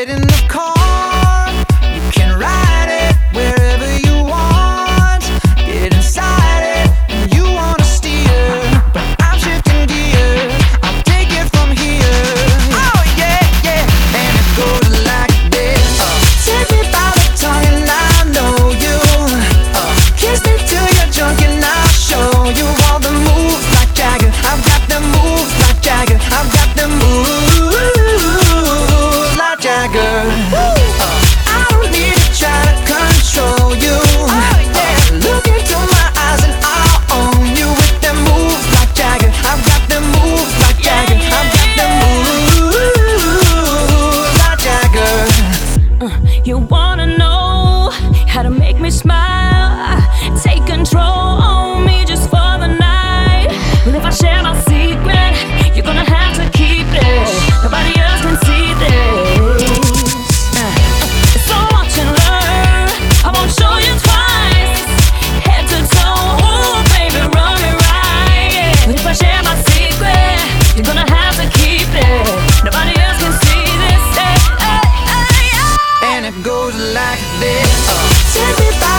Get in the car, you can ride it wherever you want. Get inside it, and you wanna steer, but I'm shifting gears, I'll take it from here. Oh yeah, yeah, and it goes like this. Take me by the tongue and I know you. Kiss me till you're drunk and I'll show you all the moves like Jagger. I've got the moves like Jagger. I've got the moves like Jagger. I don't need to try to control you. Look into my eyes and I'll own you with them moves like Jagger. I've got them moves like Jagger. I've got them moves like Jagger. You wanna know how to make me smile? Take control on me just for the night. But if I share my secret, you're gonna have to keep it. Nobody else can see this. So watch and learn. I won't show you twice. Head to toe, ooh, baby, run me right. But if I share my secret, you're gonna have to keep it. Nobody else can see this. And it goes like this. Take me by